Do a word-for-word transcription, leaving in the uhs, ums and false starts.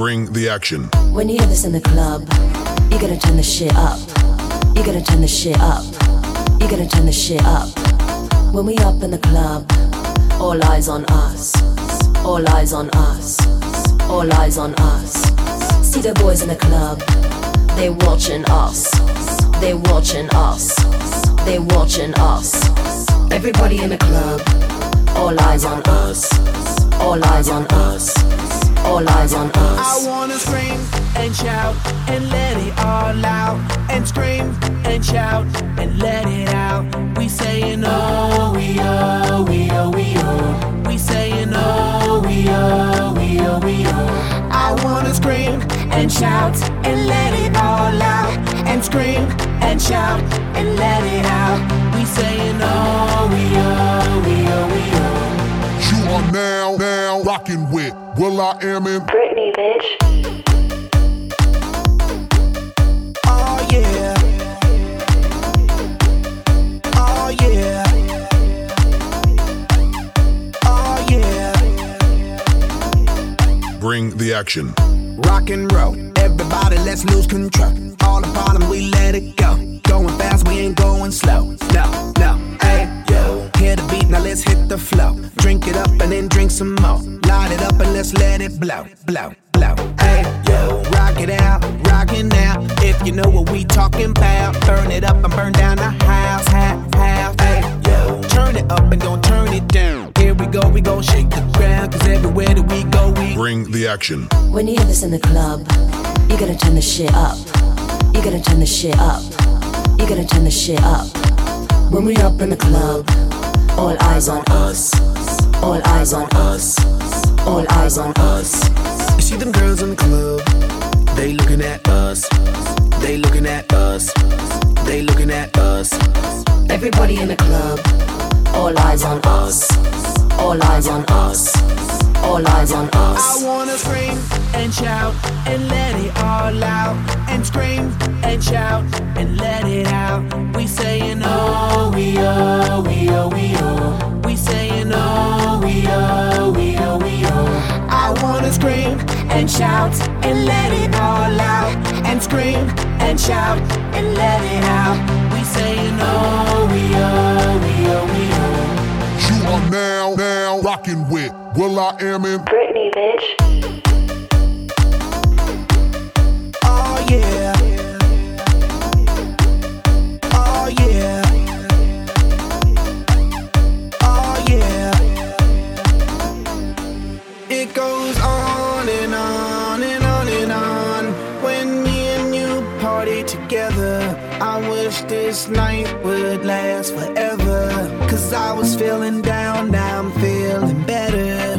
Bring the action. When you hear this in the club, you gotta turn the shit up. You gotta turn the shit up. You gotta turn the shit up. When we up in the club, all eyes on us. All eyes on us. All eyes on us. See the boys in the club, they watching us. They watching us. They watching us. Everybody in the club, all eyes on us. All eyes on us. All eyes on us. I wanna scream and shout and let it all out. And scream and shout and let it out. We saying oh, we oh, we oh, we oh. We saying oh, we oh, we oh, we oh. I wanna scream and shout and let it all out. And scream and shout and let it out. We saying oh, we oh, we oh, we oh. You are now, now rocking with Will I Am in Britney, bitch. Oh yeah. Oh yeah. Oh yeah. Bring the action. Rock and roll, everybody let's lose control. All the bottom we let it go. Going fast, we ain't going slow. No, no, hey, yo. Hear the beat, now let's hit the flow. Drink it up and then drink some more. Light it up and let's let it blow, blow, blow. Hey, yo. Rock it out, rock it now. If you know what we talking about. Burn it up and burn down the house, half, half. Hey, yo. Turn it up and don't turn it down. Here we go, we gon' shake the ground. Cause everywhere that we go, we Bring the action. When you hear this in the club, you gotta turn the shit up. You gotta turn the shit up. You gotta turn the shit up. When we up in the club, all eyes on us. All eyes on us. All eyes on us. You see them girls in the club, they looking at us. They looking at us. They looking at us. Everybody in the club, all eyes on us. All eyes on us. All eyes on us. I wanna scream and shout and let it all out. And scream and shout and let it out. We saying oh, we oh, we oh, we oh. We saying oh, we oh, we oh, we oh. I wanna scream and shout and let it all out. And scream and shout and let it out. We saying oh, we oh, we oh, we oh. You are now, now rocking with Will I Am in Britney, bitch. Oh yeah. Oh yeah. Oh yeah. It goes on and on and on and on. When me and you party together, I wish this night would last forever. Cause I was feeling down, now I'm feeling better.